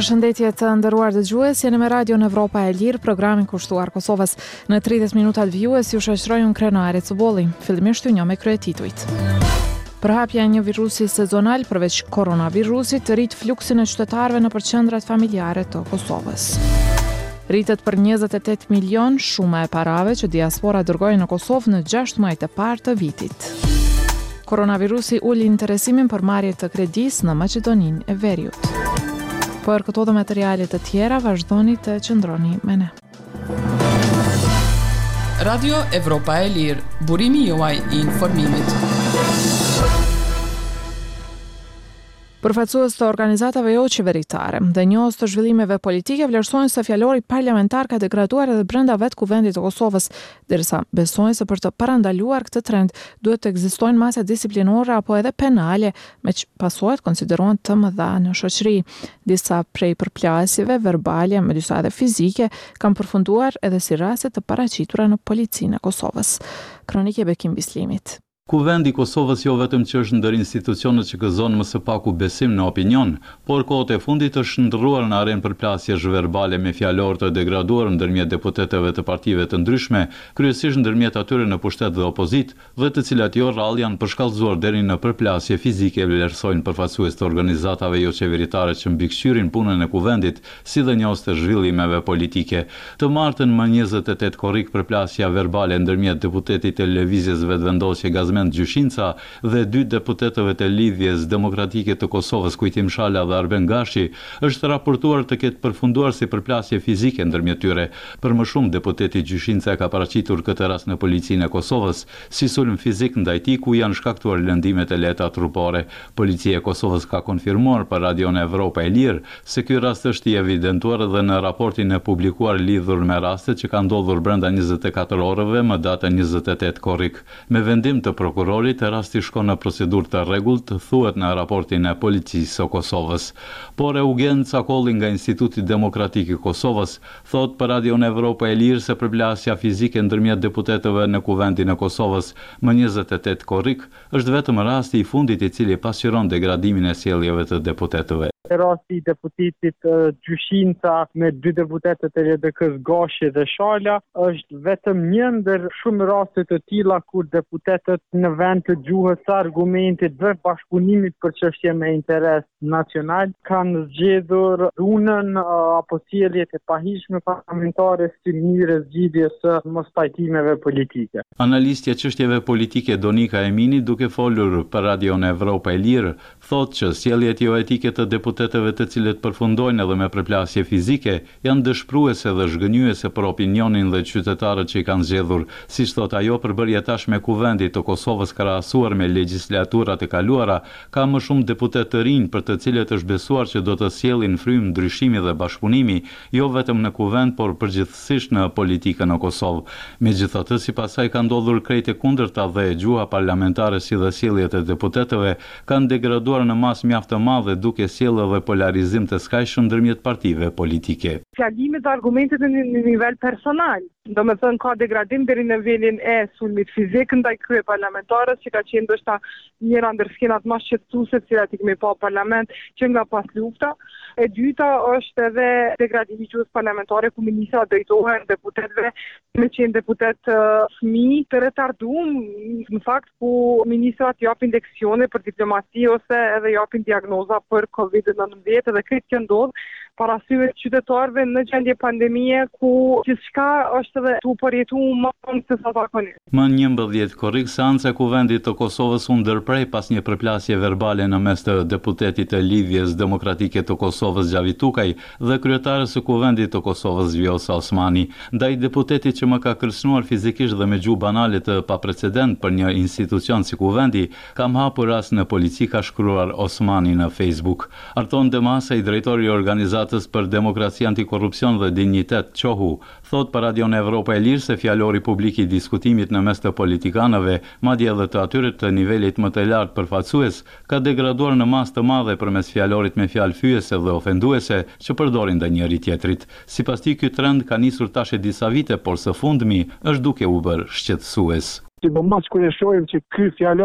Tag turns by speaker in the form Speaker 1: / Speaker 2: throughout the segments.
Speaker 1: Përshëndetje të nderuar dëgjues, jeni me Radion Evropa e Lirë, programin kushtuar Kosovës. Në 30 minutat vijues ju shoqëroj unë Krenari Cubolli. Fillimisht një me kryetitujt. Përhapja e një virusi sezonal përveç koronavirusit rrit fluksin e qytetarëve në qendrat familjare të Kosovës. Rritet për 28 milion shuma e parave që diaspora dërgoi në Kosovë në 6 muajt e parë të vitit. Koronavirusi uli interesimin për marrje të kredis në Maqedoninë e Veriut. Për këto dhe materialet të tjera, vazhdoni të qëndroni me ne.
Speaker 2: Radio Evropa e Lirë, burimi juaj I informimit.
Speaker 1: Përfaqësues të organizatave jo qeveritare dhe njohës të zhvillimeve politike vlerësojnë se fjalori parlamentar ka degraduar edhe brenda vetë kuvendit të Kosovës, derisa besojnë se për të parandaluar këtë trend duhet të ekzistojnë masa disiplinore apo edhe penale, me që pasojat konsiderohen të mëdha në shoqëri. Disa prej përplasjeve verbale, me disa edhe fizike, kanë përfunduar edhe si raste të paraqitura në policinë e Kosovës. Kronike Bekim Bislimit.
Speaker 3: Kuvendi I Kosovës jo vetëm që është ndër institucionet që gëzon më së paku besim në opinion, por kohët e fundit është ndërruar në arenë përplasjesh verbale me fjalor të degraduar ndërmjet deputetëve të partive të ndryshme, kryesisht ndërmjet atyre në pushtet dhe opozit, dhe të cilat jo rrallë janë përshkallëzuar deri në përplasje fizike, vlerësojnë përfaqësues të organizatave jo qeveritare që mbikëqyrin punën e kuvendit, si dhe njohës të zhvillimeve politike. Të martën më 28 korrik përplasja verbale ndërmjet deputetit të lëvizjes vetëvendosje Gjyshinca dhe 2 deputetëve të Lidhjes Demokratike të Kosovës, Kujtim Shala dhe Arben Gashi, është raportuar të ketë përfunduar si përplasje fizike ndërmjet tyre. Për më shumë, deputeti Gjyshinca ka paraqitur këtë rast në policinë e Kosovës, si sulm fizik ndaj tij ku janë shkaktuar lëndimet e lehta trupore. Policia e Kosovës ka konfirmuar për Radion Evropa e Lirë se ky rast është I evidentuar edhe në raportin e publikuar lidhur me rastet që kanë ndodhur brenda 24 orëve më datën 28 korrik. Me vendim të prokurorit, rasti shkon në procedurë të rregullt, thuhet në raportin e policisë së Kosovës. Por Eugen Cakolli nga Instituti Demokratik I Kosovës thot për Radion Evropa e Lirë se përplasja fizike ndërmjet deputetëve në kuvendin e Kosovës më 28 korrik është vetëm rasti I fundit I cili pasqyron degradimin e sjelljeve të deputetëve.
Speaker 4: Rasti I deputetit Gjyshinca me 2 deputetët e LDK-s Gashi dhe Shala është vetëm një ndër shumë raste të tilla kur deputetët në vend të gjuhës së argumentit dhe bashkëpunimit për çështje me interes nacional kanë zgjedhur dhunën apo sjelljet e pahishme parlamentare si mënyrë zgjidhjes së mospajtimeve politike.
Speaker 3: Analistja e çështjeve politike Donika Emini, duke folur për Radion Evropa e Lirë, thotë që sjelljet jo etike të deputetëve të cilët përfundojnë edhe me përplasje fizike janë dëshpëruese dhe zhgënjyese për opinionin dhe qytetarët që I kanë zgjedhur, siç thot ajo, përbërja tashme kuvendit të Kosovës krahasuar me legjislaturat e kaluara ka më shumë deputet të rinj për të cilët është besuar që do të sjellin frymë ndryshimi dhe bashkëpunimi, jo vetëm në kuvend, por përgjithsisht në politikën në Kosovë. Megjithatë, sipas saj ka ndodhur krejt e kundërta dhe gjuha parlamentare si dhe sjelljet e deputetëve kanë degraduar në masë mjaft të madhe duke sjellë dhe polarizim të skajshëm ndërmjet partive politike.
Speaker 4: Fjalimet dhe argumentet në nivel personal. Do me thënë ka degradim deri në nivelin e sulmit fizik ndaj krye parlamentarës që ka qenë ndoshta njëra ndër skenat më shqetësuese të cilat I kemi pa parlament që nga pas lufta. E dyta është edhe degradimi I gjuhës parlamentare ku ministra drejtohen deputetëve me qenë deputet fëmijë të retarduar, në fakt ku ministrat japin leksione për diplomasi ose edhe japin diagnoza për COVID-19 dhe këtë që ndodh para syve të qytetarëve në gjendje pandemie ku gjithçka është edhe tu përjetuar më shumë se sa zakonisht.
Speaker 3: Më 11 korrik seanca e kuvendit të Kosovës u ndërprej pas një përplasje verbale në mes të deputetit të Lidhjes Demokratike të Kosovës Xhavi Tukaj dhe kryetarës së kuvendit të Kosovës Vjosa Osmani. Ndaj deputetit që më ka kërcënuar fizikisht dhe me gjuhë banale të paprecedent për një institucion si kuvendi, kam hapur rast në polici, ka shkruar Osmani në Facebook. Arton Demasa, I drejtori I organizatës për demokraci, antikorrupsion dhe dinjitet Qohu, thot për Radion Evropa e Lirë se fjalori publik I diskutimit në mes të politikanëve, madje edhe të atyre të nivelit më të lartë përfaqësues, ka degraduar në masë të madhe përmes fjalorit me fjalë fyese dhe ofenduese që përdorin ndaj njëri tjetrit. Sipas tij, ky trend ka nisur tash e disa vite, por së fundmi është duke u bërë shqetësues.
Speaker 5: Sidomos kur e shohim që ky fjalor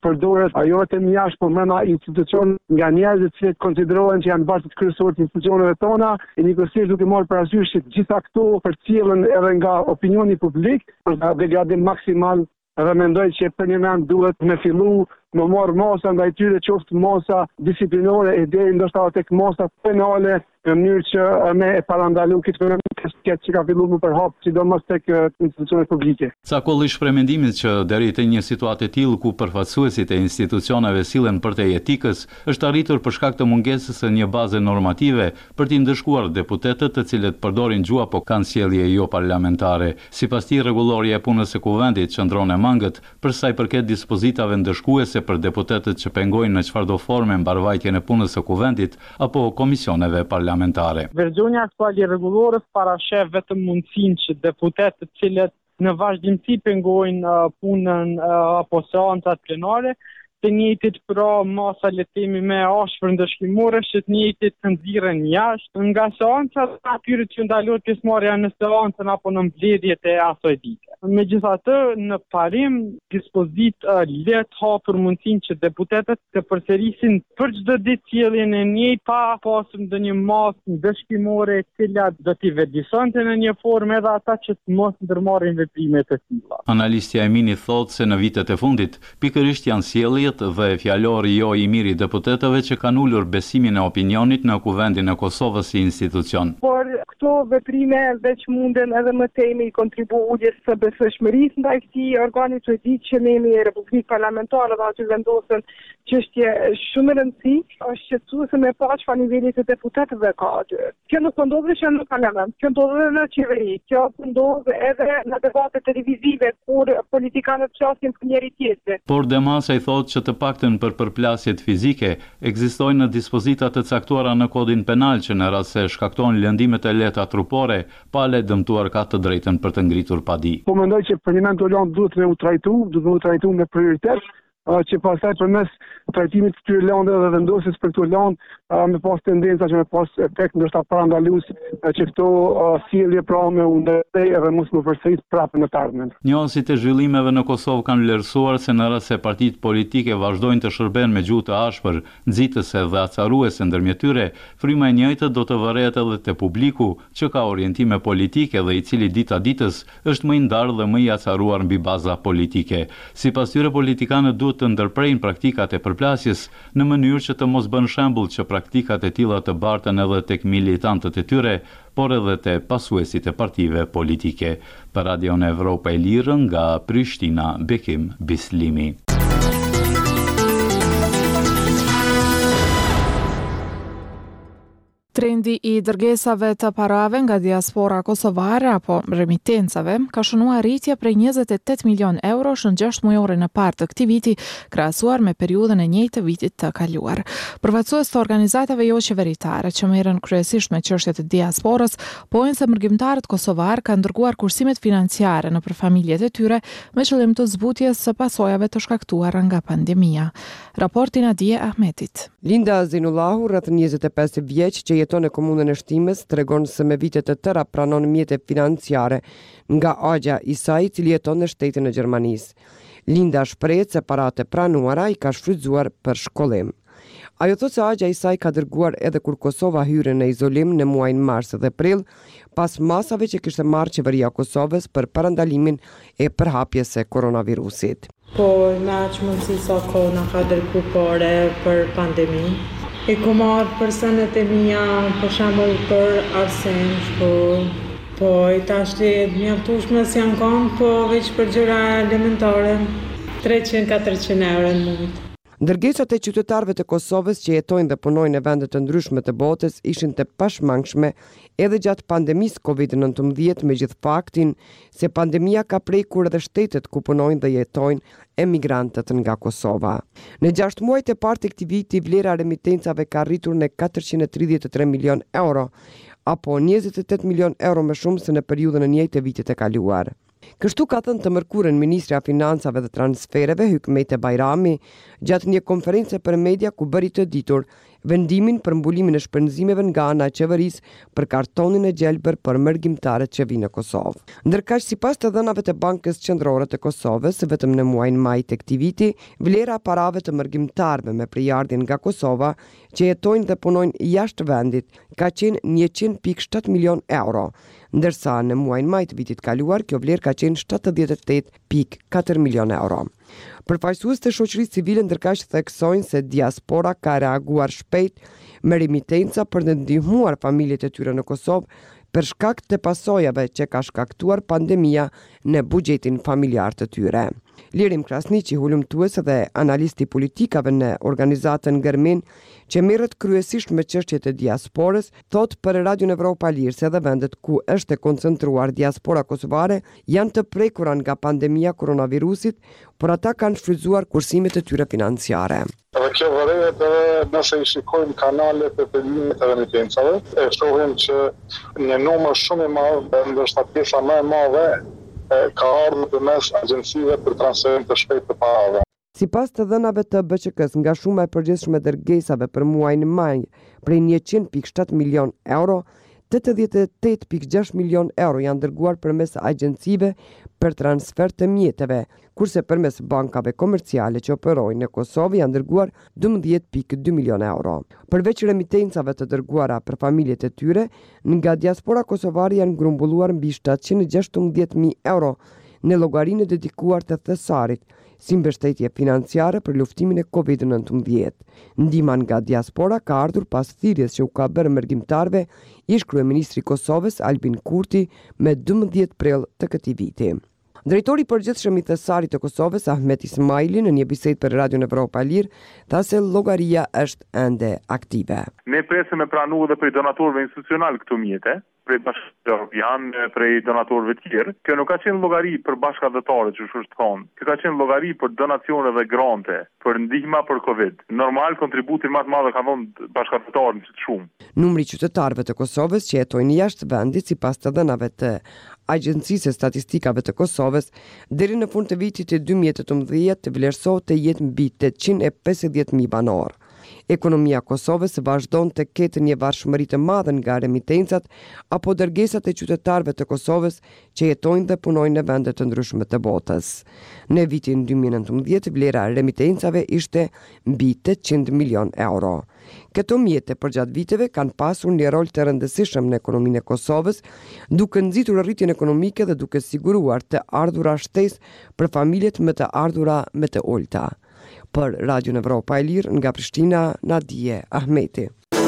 Speaker 5: përdoret ajo të jashtë po brenda institucion nga njerëzit që konsiderohen që janë bazat kryesore të institucioneve tona, e njëkohësisht duke marrë parasysh që gjitha këto përcjellen edhe nga opinioni publik, nga degradim maksimal, edhe mendoj që për një moment duhet me fillu më marrë masa nga i tyre qoftë masa disiplinore e deri ndoshta tek masa penale në mënyrë që me e parandalu këtë fenomen që ka filluar më përhap, sidomos tek institucionet publike.
Speaker 3: Ca kolli shpreh mendimin që deri te një situatë e tillë ku përfaqësuesit e institucioneve sillen për te etikës, është arritur për shkak të mungesës së një baze normative për t'i ndëshkuar deputetët të cilët përdorin gjuhë apo kanë sjellje jo parlamentare. Sipas tij, rregullorja e punës së kuvendit qëndron e mangët për sa i përket dispozitave ndëshkuese për deputetët që pengojnë në çfarëdo forme mbarvajtjen e punës së kuvendit apo komisioneve parlamentare.
Speaker 6: Versioni aktual i rregullores parashef vetëm mundësinë që deputetët të cilët në vazhdimsi pengojnë punën apo seancat plenare, të njëjtit pra masa le të themi me ashpër ndëshkimore, që të njëjtit të nxirren jashtë nga seancat atyre që ndalohet pjesëmarrja në seancën apo në mbledhjet e asaj dite. Megjithatë, në parim dispozit let hapur mundësinë që deputetët të përsërisin për çdo ditë sjelljen e njëjtë pa pasur ndonjë masë ndëshkimore e cila do t'i vëdësonte në një formë edhe ata që të mos ndërmarrin veprime të tilla.
Speaker 3: Analistja Emini thotë se në vitet e fundit pikërisht janë sjelljet dhe fjalori jo i mirë i deputetëve që kanë ulur besimin e opinionit në kuvendin e Kosovës si institucion.
Speaker 4: Por këto veprime veç munden edhe më temi i kontribujes së besëshmërisë ndaj këtij organi që di që nemi Republikë Parlamentare dhe aty vendosen çështje shumë rëndësi, është shqetësuese me pa çfarë niveli të deputetëve ka aty. Kjo nuk ndodh vetëm në parlament, kjo ndodh edhe në qeveri, kjo ndodh edhe në debate televizive kur politikanët flasin për njëri tjetrin.
Speaker 3: Por Demasa i thotë që të paktën për përplasjet fizike ekzistojnë në dispozitat të caktuara në kodin penal që në rast se shkaktojnë lëndimet e lehta trupore, pale dëmtuar ka të drejtën për të ngritur padi.
Speaker 5: Po mendoj që për një moment Oland duhet me u trajtu me prioritet, që pastaj përmes trajtimit të këtyre lëndave dhe vendosjes për këto lëndë me pas tendenca që me pas efekt ndoshta parandalues që këto sjellje pra me u ndërtej edhe mos më përsërit prapë në të ardhmen.
Speaker 3: Njohësit e zhvillimeve në Kosovë kanë vlerësuar se në rast se partitë politike vazhdojnë të shërbejnë me gjuhë të ashpër, nxitëse dhe acaruese ndërmjet tyre, fryma e njëjtë do të varet edhe te publiku që ka orientime politike dhe i cili dita ditës është më i ndarë dhe më i acaruar mbi baza politike. Sipas tyre, politikanët duhet të ndërprejnë praktikat e përplasjes në mënyrë që të mos bën shembull që praktikat e tilla të barten edhe tek militantët e tyre, por edhe te pasuesit e partive politike. Për Radion Evropa e Lirë nga Prishtina, Bekim Bislimi.
Speaker 1: Trendi i dërgesave të parave nga diaspora kosovare apo remitencave ka shënuar rritje prej 28 milion eurosh në 6 mujore në parë të këtij viti, krahasuar me periudhën e njëjtë të vitit të kaluar. Përfaqësues të organizatave jo qeveritare që merren kryesisht me çështjet e diasporës, pojnë se mërgjimtarët kosovar kanë dërguar kursimet financiare nëpër familjet e tyre me qëllim të zbutjes së pasojave të shkaktuara nga pandemia. Raporti Nadije Ahmetit.
Speaker 7: Linda Zinullahu, rreth 25 vjeç, që jeton në komunën e Shtimës, tregon se me vite të tëra pranon mjete financiare nga agja i saj, i cili jeton në shtetin e Gjermanisë. Linda shprehet se paratë pranuara i ka shfrytzuar për shkollim. Ajo thotë se agja i saj ka dërguar edhe kur Kosova hyri në izolim në muajin mars dhe prill, pas masave që kishte marrë qeveria e Kosovës për parandalimin e përhapjes së koronavirusit.
Speaker 8: Po me aq mundësi sa kohë na ka dërgu pare për pandemi. E ku marrë për senet e mia, për shembull për arsen, po i tashti mjaftueshme si janë kanë, po veç për gjëra elementare, 300-400 euro në muaj.
Speaker 7: Ndërgesat e qytetarëve të Kosovës që jetojnë dhe punojnë në vende të ndryshme të botës ishin të pashmangshme edhe gjatë pandemisë COVID-19, me gjithë faktin se pandemia ka prekur edhe shtetet ku punojnë dhe jetojnë emigrantët nga Kosova. Në 6 muajt e parë të këtij viti, vlera remitencave ka rritur në 433 milion euro, apo 28 milion euro më shumë se në periudhën e njëjtë të vitit të kaluar. Kështu ka thënë të mërkurën Ministrja e Financave dhe Transfereve Hykmete Bajrami gjatë një konferencë për media ku bëri të ditur vendimin për mbulimin e shpenzimeve nga ana e qeverisë për kartonin e gjelbër për mërgjimtarët që vinë në Kosovë. Ndërkaq, sipas të dhënave të Bankës Qendrore të Kosovës, vetëm në muajin maj të këtij viti, vlera e parave të mërgjimtarëve me përjardhjen nga Kosova që jetojnë dhe punojnë jashtë vendit ka qenë 100.7 milion euro, ndërsa në muajin maj të vitit kaluar kjo vlerë ka qenë 78.4 milion euro. Përfaqësues të shoqërisë civile ndërkaq theksojnë se diaspora ka reaguar shpejt me remitenca për të ndihmuar familjet e tyre në Kosovë për shkak të pasojave që ka shkaktuar pandemia në buxhetin familjar të tyre. Lirim Krasniqi, hulumtues dhe analisti politikave në organizatën Gërmin, që merret kryesisht me çështjet e diasporës, thot për Radion Evropa Lirë se edhe vendet ku është e koncentruar diaspora kosovare janë të prekura nga pandemia koronavirusit, por ata kanë shfrytzuar kursimet e tyre financiare.
Speaker 9: Dhe kjo vërehet edhe nëse i shikojmë kanalet e përdimit të remitencave, e shohim që një numër shumë i madh, ndoshta pjesa më e madhe, ka ardhur përmes agjencive për transferim të shpejtë të parave.
Speaker 7: Sipas të dhënave të BÇK-s, nga shuma e përgjithshme e dërgesave për muajin maj prej 100.7 milion euro, 88.6 milion euro janë dërguar përmes agjencive për transfer të mjeteve, kurse përmes bankave komerciale që operojnë në Kosovë janë dërguar 12.2 milion euro. Përveç remitencave të dërguara për familjet e tyre, nga diaspora kosovare janë grumbulluar mbi 716.000 euro në llogarinë dedikuar të thesarit, si mbështetje financiare për luftimin e COVID-19. Ndihma nga diaspora ka ardhur pas thirrjes që u ka bërë mërgjimtarëve ish kryeministri i Kosovës Albin Kurti me 12 prill të këtij viti. Drejtori i përgjithshëm i thesarit të Kosovës, Ahmet Ismaili, në një bisedë për Radion Evropa Lirë, tha se llogaria është ende aktive.
Speaker 10: Ne presim me pranu edhe prej donatorëve institucional këto mjete, prej bashkë janë prej donatorëve tjerë. Kjo nuk ka qenë llogari për bashkëdhëtarët që është thonë. Kjo ka qenë llogari për donacione dhe grante, për ndihma për Covid. Normal kontributin më të madh ka dhënë bashkëdhëtarët që të shumë.
Speaker 7: Numri i qytetarëve të Kosovës që jetojnë jashtë vendit, sipas të dhënave të Agjencisë e Statistikave të Kosovës, deri në fund të vitit të 2018 vlerësohet të jetë mbi 850.000 banor. Ekonomia e Kosovës vazhdon të ketë një varëshmëri të madhe nga remitencat apo dërgesat e qytetarëve të Kosovës që jetojnë dhe punojnë në vende të ndryshme të botës. Në vitin 2019 vlera e remitencave ishte mbi 800 milion euro. Këto mjete përgjatë viteve kanë pasur një rol të rëndësishëm në ekonominë e Kosovës, duke nxitur rritjen ekonomike dhe duke siguruar të ardhura shtesë për familjet me të ardhura me të ulta. Për Radion Evropa e Lirë, nga Prishtina, Nadije Ahmeti.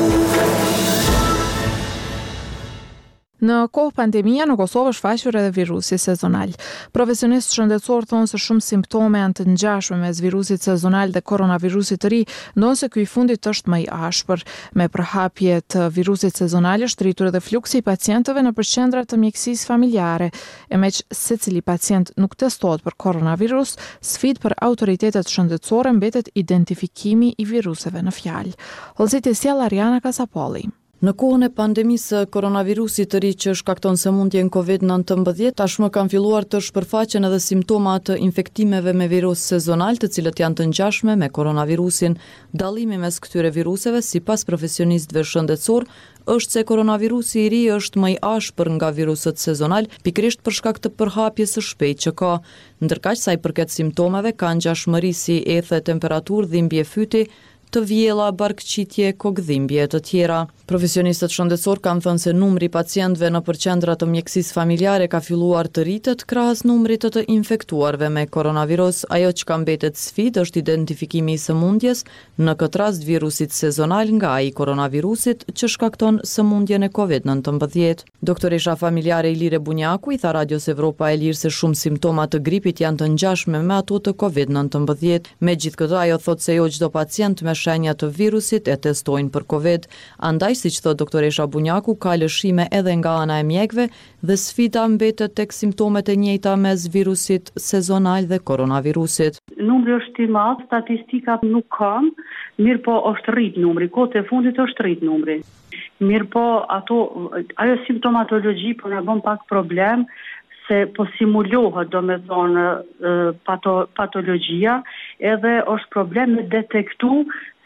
Speaker 1: Në kohë pandemia në Kosovë është faqur edhe virusi sezonal. Profesionistë shëndetësor thonë se shumë simptome janë të ngjashme mes virusit sezonal dhe koronavirusit të ri, ndonse ky i fundit është më i ashpër. Me përhapje të virusit sezonal është rritur edhe fluksi i pacientëve në qendrat të mjekësisë familjare. E me që secili pacient nuk testohet për koronavirus, sfidë për autoritetet shëndetësore mbetet identifikimi i viruseve në fjalë. Hollëziti sjell Ariana Kasapolli.
Speaker 2: Në kohën e pandemisë koronavirusit të ri që shkakton sëmundjen COVID-19, tashmë kanë filluar të shpërfaqen edhe simptoma të infektimeve me virus sezonal, të cilët janë të ngjashme me koronavirusin. Dallimi mes këtyre viruseve, sipas profesionistëve shëndetësor, është se koronavirusi i ri është më i ashpër nga viruset sezonal, pikërisht për shkak të përhapjes së shpejtë që ka. Ndërkaq sa i përket simptomeve, ka ngjashmëri si ethe, temperaturë, dhimbje fyti, të vjella, barkëqitje, kokëdhimbje të tjera. Profesionistët shëndetësor kanë thënë se numri i pacientëve në qendra të mjekësisë familjare ka filluar të rritet krahas numrit të infektuarve me koronavirus. Ajo që ka mbetet sfidë është identifikimi i sëmundjes, në këtë rast virusit sezonal nga ai koronavirusit që shkakton sëmundjen e COVID-19. Doktoresha familjare Ilire Bunjaku i tha Radios Evropa e Lirë se shumë simptoma të gripit janë të ngjashme me ato të COVID-19. Megjithatë, ajo thotë se jo çdo pacient me shenja të virusit e testojnë për COVID. Andaj, siç thotë doktoresha Bunjaku, ka lëshime edhe nga ana e mjekëve dhe sfida mbetet tek simptomet e njëjta mes virusit sezonal dhe koronavirusit.
Speaker 11: Numri është i madh, statistika nuk kam, mirë po është rrit numri, kohët e fundit është rrit numri. Mirë po ajo simptomatologji po na bën pak problem, se po simulohet patologjia, edhe është problem me detektu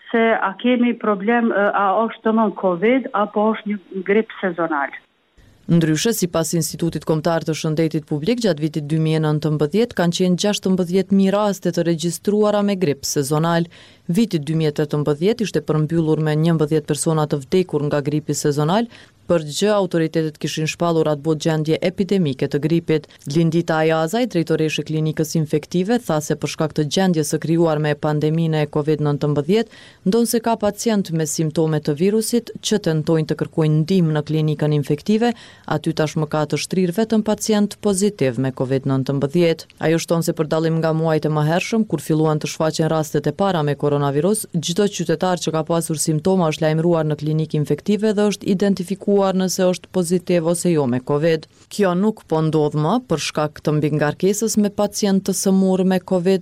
Speaker 11: se a kemi problem, a është domon Covid apo është një grip sezonal.
Speaker 2: Ndryshe, sipas Institutit Kombëtar të Shëndetit Publik, gjatë vitit 2019 kanë qenë 16.000 raste të regjistruara me grip sezonal. Viti 2018 ishte përmbyllur me 11 persona të vdekur nga gripi sezonal, për gjë autoritetet kishin shpallur atë botë gjendje epidemike të gripit. Lindita Ajazaj, drejtoreshe klinikës infektive, tha se për shkak të gjendjes së krijuar me pandeminë e COVID-19, ndonse ka pacient me simptome të virusit që tentojnë të kërkojnë ndihmë në klinikën infektive, aty tashmë ka të shtrirë vetëm pacient pozitiv me COVID-19. Ajo shton se për dallim nga muajt e mëhershëm, kur filluan të shfaqen rastet e para me koronavirus, çdo qytetar që ka pasur simptoma është lajmëruar në klinikë infektive dhe është identifikuar nëse është pozitiv ose jo me Covid. Kjo nuk po ndodh më për shkak të mbingarkesës me pacient të sëmurë me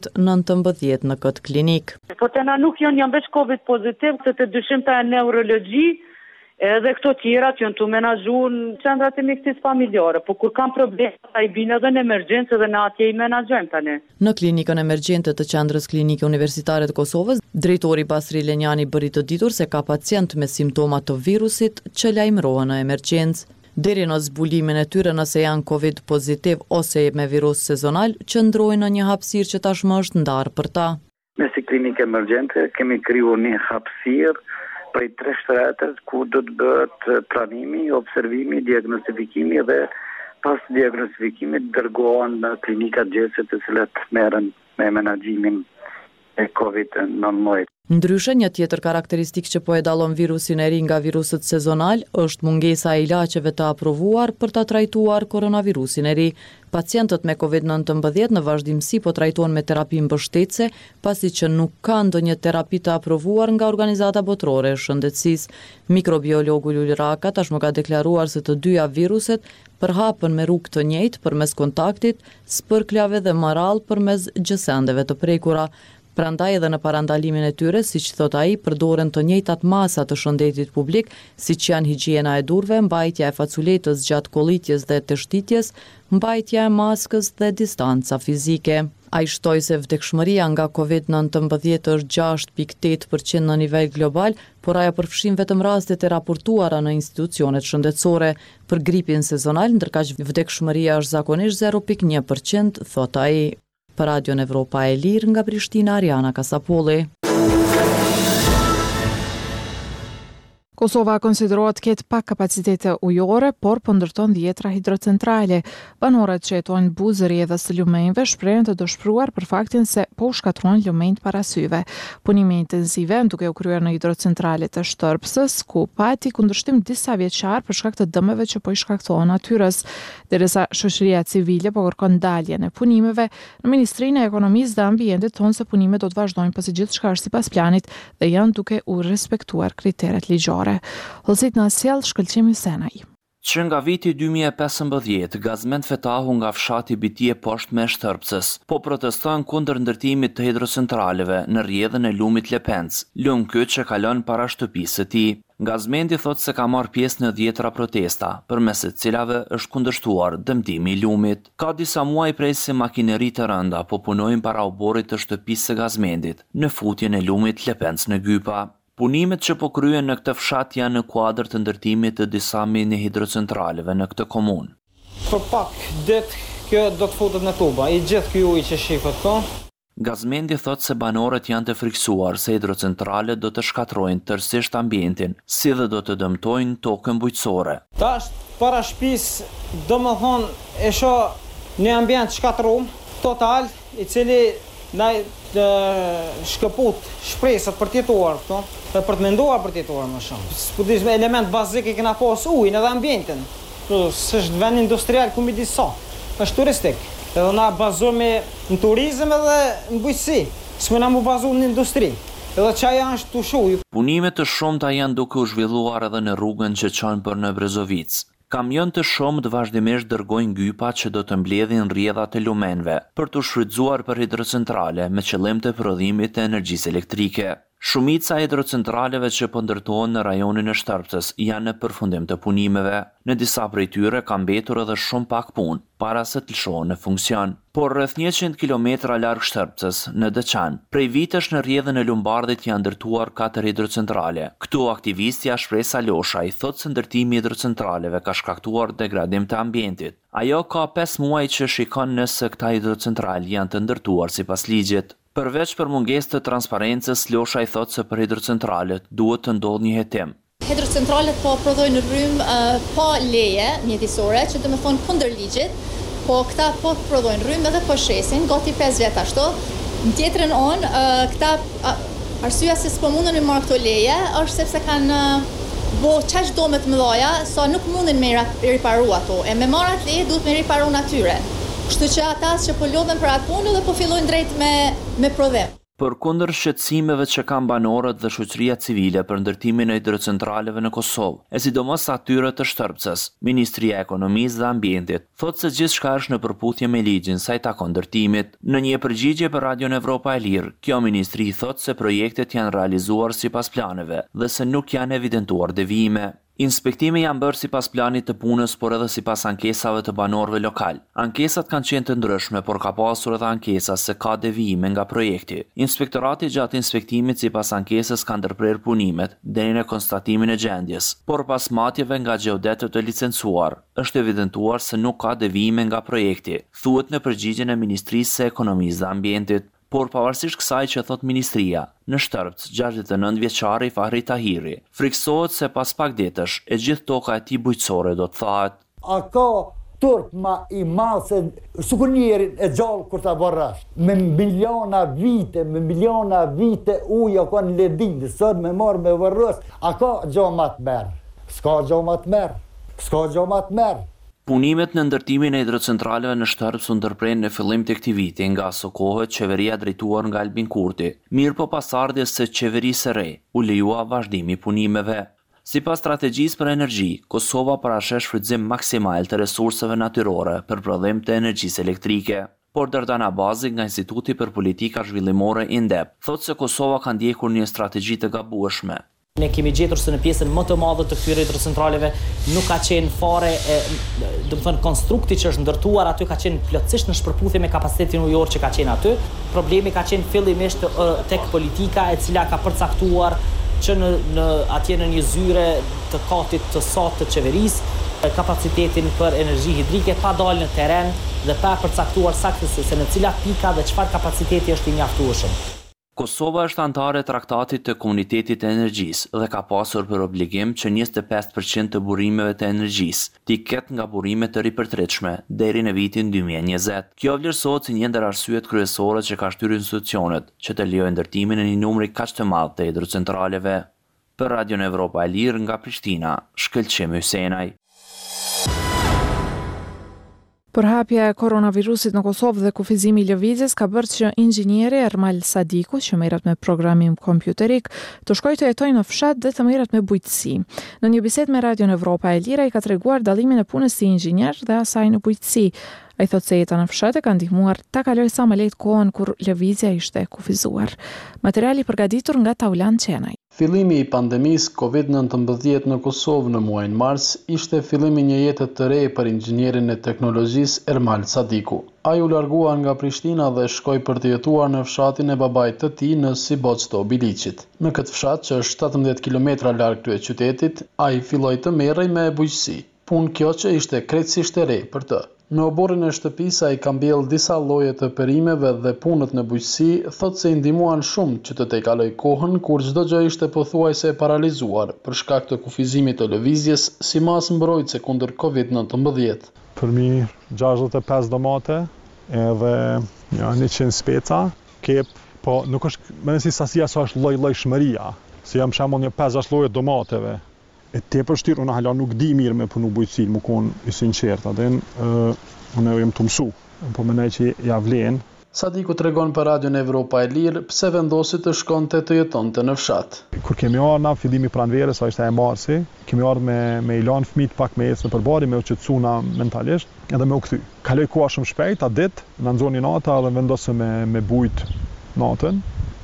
Speaker 2: COVID-19 në këtë klinikë.
Speaker 11: Po të na nuk janë veç Covid pozitiv, të dyshimta e neurologji, edhe këto tjera që janë të menaxhu në qendrat e mjekësisë familjare, po kur kanë probleme, ai bën edhe në emergjencë dhe në atje i menaxhojmë tani.
Speaker 2: Në klinikën emergjente të qendrës klinike universitare të Kosovës, drejtori Basri Lenjani bëri të ditur se ka pacient me simptoma të virusit që lajmërohen në emergjencë. Deri në zbulimin e tyre nëse janë Covid pozitiv ose me virus sezonal, qëndrojnë në një hapësirë që tashmë është ndarë për ta.
Speaker 12: Me si klinikë emergjente kemi krijuar një hapësirë prej 3 shtretës ku do të bëhet pranimi, observimi, diagnostifikimi dhe pas diagnostifikimit dërgohen në klinikat gjese të cilat merren me menaxhimin e COVID-19.
Speaker 2: Ndryshe, një tjetër karakteristikë që po e dallon virusin e ri nga viruset sezonal është mungesa e ilaçeve të aprovuar për ta trajtuar koronavirusin e ri. Pacientët me COVID-19 në vazhdimsi po trajtohen me terapi mbështetëse, pasi që nuk ka ndonjë terapi të aprovuar nga Organizata Botërore e Shëndetësisë. Mikrobiologu Lul Raka tashmë ka deklaruar se të dyja viruset përhapen me rrugë të njëjtë përmes kontaktit, spërkljave dhe marrall përmes gjësendeve të prekura. Prandaj edhe në parandalimin e tyre, siç thot ai, përdoren të njëjtat masa të shëndetit publik, siç janë higjiena e durve, mbajtja e faculetës gjatë kollitjes dhe të shtitjes, mbajtja e maskës dhe distanca fizike. Ai shtoi se vdekshmëria nga COVID-19 është 6.8% në nivel global, por ajo përfshin vetëm rastet e raportuara në institucionet shëndetësore. Për gripin sezonal, ndërkaq vdekshmëria është zakonisht 0.1%, thot ai. Për Radion Evropa e Lirë nga Prishtina, Ariana Kasapolli.
Speaker 1: Kosova konsiderohet ketë pak kapacitete ujore, por po ndërton 10 hidrocentrale. Banorët që jetojnë Buzëri dhe së lumenjve shprehen të dëshpëruar për faktin se po shkatrojnë lumenjt para syve. Punime intensive duke u kryer në hidrocentralet të Shtërpsës, ku pati kundërshtim disa vjeçar për shkak të dëmeve që po i shkaktohen natyrës. Derisa shoqëria civile po kërkon daljen e punimeve, në Ministrinë e Ekonomisë dhe Ambientit thonë se punimet do të vazhdojnë pasi gjithçka është sipas planit dhe janë duke u respektuar kriteret ligjore. Hollësit në sjell shkëlqimi Senaj.
Speaker 13: Që nga viti 2015, gazment fetahu nga fshati Bitie poshtë me Shtërpsës, po protestojnë kundër ndërtimit të hidrocentraleve në rrjedhën e lumit Lepenc, lum ky që kalon para shtëpisë së tij. Gazmenti thot se ka marrë pjesë në 10 protesta, përmes të cilave është kundërshtuar dëmtimi i lumit. Ka disa muaj prej se makineri të rënda po punojnë para oborrit të shtëpisë së gazmentit në futjen e lumit Lepenc në Gypa. Punimet që po kryen në këtë fshat janë në kuadër të ndërtimit të disa mini hidrocentraleve në këtë komunë.
Speaker 14: Për pak ditë kjo do të futet në tuba, i gjithë ky ujë që shifet këto.
Speaker 13: Gazmendi thot se banorët janë të friksuar se hidrocentralet do të shkatrojnë tërësisht ambientin, si dhe do të dëmtojnë tokën bujqësore.
Speaker 14: Tash para shtëpisë, domethënë e shoh një ambient shkatrum total, i cili na shkëput shpresat për të jetuar këto, dhe për të menduar për të jetuar më shumë. S'po element bazik i kena pas ujin edhe ambientin. S'është vend industrial ku midis sa, është turistik. Edhe na bazohemi në turizëm edhe në bujqësi. S'mena mu bazu në industri. Edhe çaja është të shuj.
Speaker 13: Punime të shumta janë duke u zhvilluar edhe në rrugën që çon për në Brezovic. Kamion të shumët vazhdimisht dërgojnë gypa që do të mbledhin rrjedhat e lumenve për të shfrytzuar për hidrocentrale me qëllim të prodhimit të energjisë elektrike. Shumica e hidrocentraleve që po ndërtohen në rajonin e Shtërpces janë në përfundim të punimeve. Në disa prej tyre ka mbetur edhe shumë pak punë para se të lëshohen në funksion. Por rreth 100 kilometra larg Shtërpces, në Deçan, prej vitesh në rrjedhën e Lumbardhit janë ndërtuar 4 hidrocentrale. Këtu aktivistja Shpresa Losha i thotë se ndërtimi i hidrocentraleve ka shkaktuar degradim të ambientit. Ajo ka 5 muaj që shikon nëse këta hidrocentrale janë të ndërtuar sipas ligjit. Përveç për mungesë të transparencës, Losha i thotë se për hidrocentralet duhet të ndodhë një hetim.
Speaker 15: Hidrocentralet po prodhojnë rrymë pa leje mjedisore, që do të thonë kundër ligjit, po këta po prodhojnë rrymë edhe po shesin, gati 5 vjet ashtu. Në tjetrën on, këta arsyeja se s'po mundën me marrë këto leje është sepse kanë bo çaq dome të mëdha, sa nuk mundin me riparu ato. E me marrë atë leje duhet me riparu natyren. Kështu që ata që po lodhen për atë punë dhe po fillojnë drejt me prodhim.
Speaker 13: Përkundër shqetësimeve që kanë banorët dhe shoqëria civile për ndërtimin e hidrocentraleve në Kosovë, e sidomos atyre të Shtërpces, Ministria e Ekonomisë dhe Ambientit thotë se gjithçka është në përputhje me ligjin sa i takon ndërtimit. Në një përgjigje për Radion Evropa e Lirë, kjo ministri thotë se projektet janë realizuar sipas planeve dhe se nuk janë evidentuar devijime. Inspektimi janë bërë sipas planit të punës, por edhe sipas ankesave të banorëve lokal. Ankesat kanë qenë të ndryshme, por ka pasur edhe ankesa se ka devijime nga projekti. Inspektorati gjatë inspektimit sipas ankesës ka ndërprer punimet deri në konstatimin e gjendjes, por pas matjeve nga gjeodetët e licencuar, është evidentuar se nuk ka devijime nga projekti, thuhet në përgjigjen e Ministrisë së Ekonomisë dhe Ambientit. Por pavarësisht kësaj që thot ministria, në Shtërpce 69 vjeçari Fahri Tahiri friksohet se pas pak ditësh e gjithë toka e tij bujqësore do të thahet.
Speaker 16: A ka turp ma i madh se sukunjerin e gjallë kur ta barrash. Me miliona vite uja ka në ledin, sot me marrë me varros. A ka gjë më të merr? S'ka gjë më të merr.
Speaker 13: Punimet në ndërtimin e hidrocentraleve në Shtërpce u ndërpren në fillim të këtij viti, nga aso kohë qeveria drejtuar nga Albin Kurti. Mirë po pas ardhjes së qeverisë së re, u lejua vazhdimi i punimeve. Sipas strategjisë për energji, Kosova parasheh shfrytëzim maksimal të resurseve natyrore për prodhim të energjisë elektrike. Por Dardana Bazi nga Instituti për Politika Zhvillimore INDEP thotë se Kosova ka ndjekur një strategji të gabueshme.
Speaker 17: Ne kemi gjetur se në pjesën më të madhe të këtyre hidrocentraleve nuk ka qenë fare, do të thënë, konstrukti që është ndërtuar aty ka qenë plotësisht në shpërputhje me kapacitetin ujor që ka qenë aty. Problemi ka qenë fillimisht tek politika e cila ka përcaktuar që atje në një zyre të katit të satë të qeverisë kapacitetin për energji hidrike pa dalë në teren dhe pa përcaktuar saktësisht se në cilat pika dhe çfarë kapaciteti është i mjaftueshëm.
Speaker 13: Kosova është antare e Traktatit të Komunitetit të Energjisë dhe ka pasur për obligim që 25% të burimeve të energjisë t'i ketë nga burime të ripërtritshme deri në vitin 2020. Kjo vlerësohet si një ndër arsyet kryesore që ka shtyrë institucionet që të lejojnë ndërtimin e një numri kaq të madh të hidrocentraleve. Për Radion Evropa e Lirë nga Prishtina, Shkëlqim Hysenaj.
Speaker 1: Përhapja e koronavirusit në Kosovë dhe kufizimi i lëvizjes ka bërë që inxhinieri Ermal Sadiku, që merret me programim kompjuterik, të shkojë të jetojë në fshat dhe të merret me bujqësi. Në një bisedë me Radion Evropa e Lirë ai ka treguar dallimin e punës si inxhinier dhe asaj në bujqësi. Ai thotë se jeta në fshat e ka ndihmuar ta kaloj sa më lehtë kohën kur lëvizja ishte kufizuar. Materiali përgatitur nga Taulan Qenaj.
Speaker 18: Fillimi i pandemisë COVID-19 në Kosovë në muajin mars ishte fillimi një jete të re për inxhinierin e teknologjisë Ermal Sadiku. Ai u largua nga Prishtina dhe shkoi për të jetuar në fshatin e babait të tij në Siboc të Obiliqit. Në këtë fshat, që është 17 kilometra larg këtyre qytetit, ai filloi të merrej me bujqësi. Punë kjo që ishte krejtësisht e re për të. Në oborrin e shtëpisë ai ka mbjellë disa lloje të perimeve dhe punët në bujqësi thotë se i ndihmuan shumë që të kaloj kohën kur çdo gjë ishte pothuajse e paralizuar për shkak të kufizimit të lëvizjes si masë mbrojtëse kundër COVID-19.
Speaker 19: Për mi 65 domate edhe 100 speca, kep, po nuk është më nësi sasia sa është lloj-llojshmëria, se jam shembull një 5-6 lloje domateve. E tepër vështirë, unë hala nuk di mirë me punu bujqësi, më konë i sinqerta, dhe unë jem të mësu, po mendoj që ja vlen.
Speaker 18: Sadiku tregon për Radion Evropa e Lirë pse vendosi të shkonte të jetonte në fshat.
Speaker 19: Kur kemi ardhur na fillimi pranverës, sa ishte e marsi, kemi ardhur me i lanë fëmijët pak me ecë në përbari, me u qetësuna mentalisht, edhe me u kthy. Kaloi koha shumë shpejt, a ditë, na nxoni nata dhe vendosëm me bujt natën.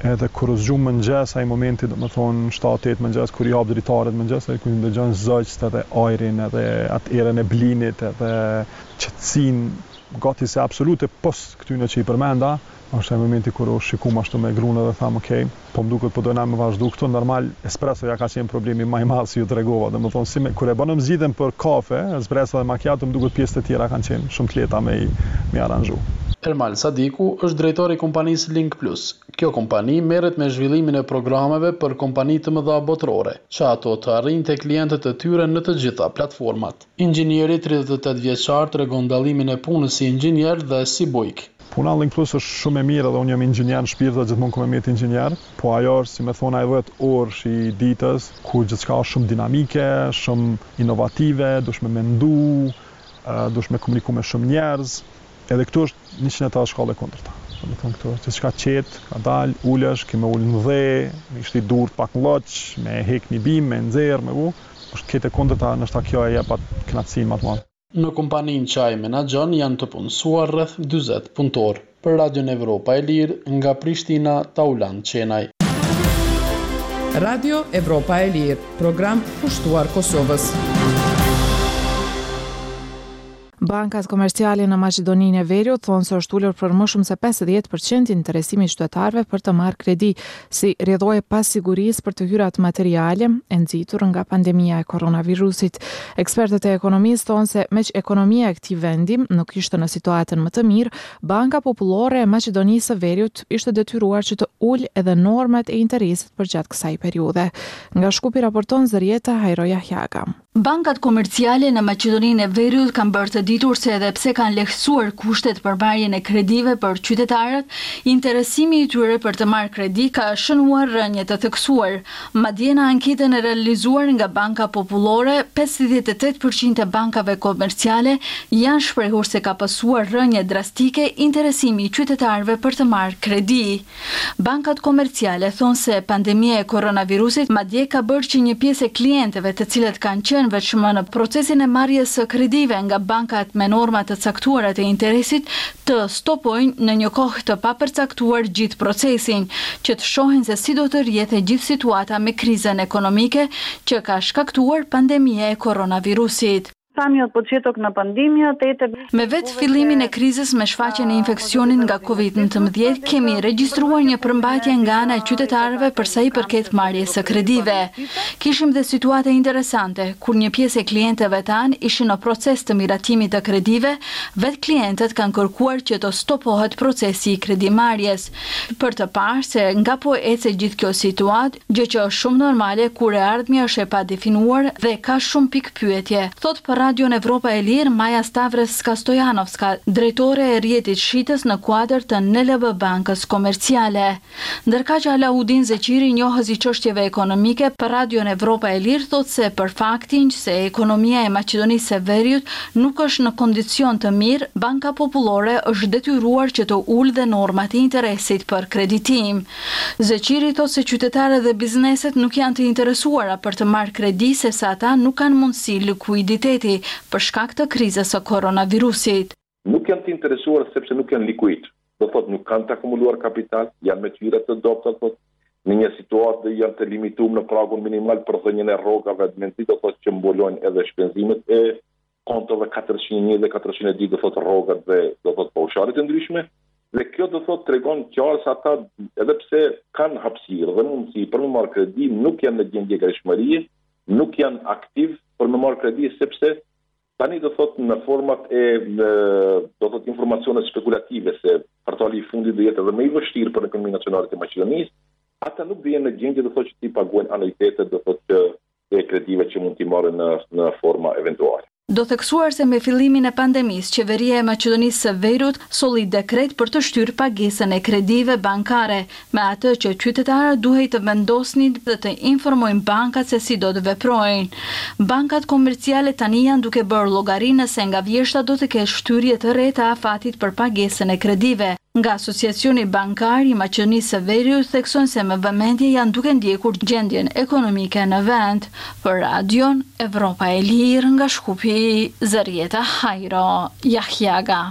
Speaker 19: edhe kur është gjumë mëngjes, ai momenti do të thonë 7-8 mëngjes kur i hap dritaret mëngjes, ai kur ndëgjon zogjet edhe ajrin edhe atë erën e blinit edhe qetësinë gati se absolute pos këtyne që i përmenda. Është e momenti kur u shikum ashtu me grunë dhe tham okej, po më duket po dojna me vazhdu këtu, normal espresso ja ka qenë problemi më i madh si ju tregova, domethënë si kur e bënëm zgjidhjen për kafe, espresso dhe macchiato më duket pjesët e tjera kanë qenë shumë të lehta me aranxhu.
Speaker 18: Ermal Sadiku është drejtori i kompanisë Link Plus. Kjo kompani merret me zhvillimin e programeve për kompani të mëdha botërore, që ato të arrijnë te klientët e tyre në të gjitha platformat. Inxhinieri 38 vjeçar tregon dallimin e punës si inxhinier dhe si bujk.
Speaker 19: Puna Link Plus është shumë e mirë edhe unë jam inxhinier në shpirt dhe gjithmonë kam qenë inxhinier, po ajo është si më thon ai 10 orë i ditës ku gjithçka është shumë dinamike, shumë inovative, dush me mendu, dush me komuniku me shumë njerëz. Edhe këtu është 180 shkallë kundërta. Do të thonë këtu është gjithçka qet, ka dal, ulesh, ke me ul në dhe, me shti durt pak lloç, me hek një bim, me nxjerr, me u. Është këtë kundërta, ndoshta kjo e jep atë kënaqësinë më të madhe.
Speaker 18: Në kompaninë që ai menaxhon janë të punësuar rreth 40 punëtor. Për Radion Evropa e Lirë nga Prishtina, Tauland Qenaj.
Speaker 20: Radio Evropa e Lirë, program pushtuar Kosovës.
Speaker 1: Bankat komerciale në Maqedoninë e Veriut thonë se është ulur për më shumë se 50% interesimi i qytetarëve për të marrë kredi, si rrjedhoje pas sigurisë për të hyrat materiale e nxitur nga pandemia e koronavirusit. Ekspertët e ekonomisë thonë se meq ekonomia e këtij vendi nuk ishte në situatën më të mirë, Banka Popullore e Maqedonisë së Veriut ishte detyruar që të ulë edhe normat e interesit përgjatë kësaj periudhe. Nga Shkupi raporton Zërieta Hajroja Hjaga.
Speaker 21: Bankat komerciale në Maqedoninë e Veriut kanë bërë të ditur se edhe pse kanë lehtësuar kushtet për marrjen e kredive për qytetarët, interesimi i tyre për të marrë kredi ka shënuar rënje të theksuar. Madje në anketën e realizuar nga Banka Popullore, 58% e bankave komerciale janë shprehur se ka pasur rënje drastike interesimi i qytetarëve për të marrë kredi. Bankat komerciale thonë se pandemia e koronavirusit madje ka bërë që një pjesë e klientëve të cilët kanë qenë vetëm në procesin e marrjes së kredive nga bankat me norma të caktuara të interesit të stopojnë në një kohë të papërcaktuar gjithë procesin, që të shohin se si do të rrjedhë gjithë situata me krizën ekonomike që ka shkaktuar pandemia e koronavirusit. Me vetë fillimin e krizës me shfaqjen e infeksionin nga COVID-19, kemi regjistruar një përmbajtje nga ana e qytetarëve për sa i përket marrjes së kredive. Kishim dhe situata interesante, kur një pjesë e klientëve tanë ishin në proces të miratimit të kredive, vetë klientët kanë kërkuar që të stopohet procesi i kredimarrjes. Për të parë se nga po ecë gjithë kjo situatë, gjë që është shumë normale kur e ardhmja është e padefinuar dhe ka shumë pikë pyetje. Thot për Radio Evropa e Lirë, Maja Stavres Skastojanovska, drejtore e rjetit shitës në kuadër të NLB Bankës Komerciale. Ndërka që Alaudin Zeqiri, njohës i çështjeve ekonomike, për Radio Evropa e Lirë thot se për faktin se ekonomia e Maqedonisë së Veriut nuk është në kondicion të mirë, Banka Popullore është detyruar që të ulë dhe normat e interesit për kreditim. Zeqiri thot se qytetarët dhe bizneset nuk janë të interesuara për të marrë kredi, sepse ata nuk kanë mundësi likuiditeti për shkak të krizës së koronavirusit.
Speaker 22: Nuk janë të interesuar sepse nuk janë likuid. Do thot nuk kanë të akumuluar kapital, janë me tyra të dobta, thot në një situatë janë të limituar në pragun minimal për dhënien e rrogave, mendoj do thot që mbolojnë edhe shpenzimet e kontove 401 dhe 402, do thot rrogat dhe do thot paushalet e ndryshme. Dhe kjo do thot tregon qartë se ata edhe pse kanë hapësirë dhe mundësi për të marrë kredi, nuk janë në gjendje greshmërie, nuk janë aktiv për të marrë kredi sepse tani do thot në format e do thot informacione spekulative se kvartali i fundit do jetë edhe më i vështirë për ekonominë nacionale të Maqedonisë, ata nuk vjen në gjendje do thot që ti paguajnë anuitetet do thot që e kredive që mund t'i marrën në forma eventuale.
Speaker 21: Do theksuar se me fillimin e pandemisë, qeveria e Maqedonisë së Veriut solli dekret për të shtyrë pagesën e kredive bankare, me atë që qytetarët duhej të vendosnin dhe të informojnë bankat se si do të veprojnë. Bankat komerciale tani janë duke bërë llogari nëse nga vjeshta do të ketë shtyrje të re të afatit për pagesën e kredive. Nga Asociacioni Bankar i Maqedonisë së Veriut theksojnë se me vëmendje janë duke ndjekur gjendjen ekonomike në vend. Për Radion Evropa e Lirë nga Shkupi, Zërieta Hajro Jahjaga.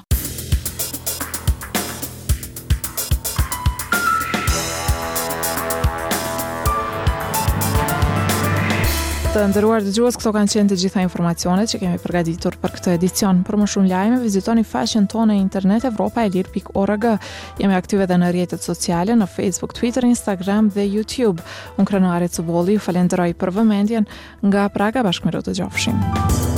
Speaker 1: Të nderuar dëgjues, këto kanë qenë të gjitha informacionet që kemi përgatitur për këtë edicion. Për më shumë lajme, vizitoni faqen tonë në internet evropaelir.org. Jemi aktive edhe në rrjetet sociale, në Facebook, Twitter, Instagram dhe YouTube. Unë Krenoare Cubolli ju falenderoj për vëmendjen. Nga Praga, bashkë me të gjofshim.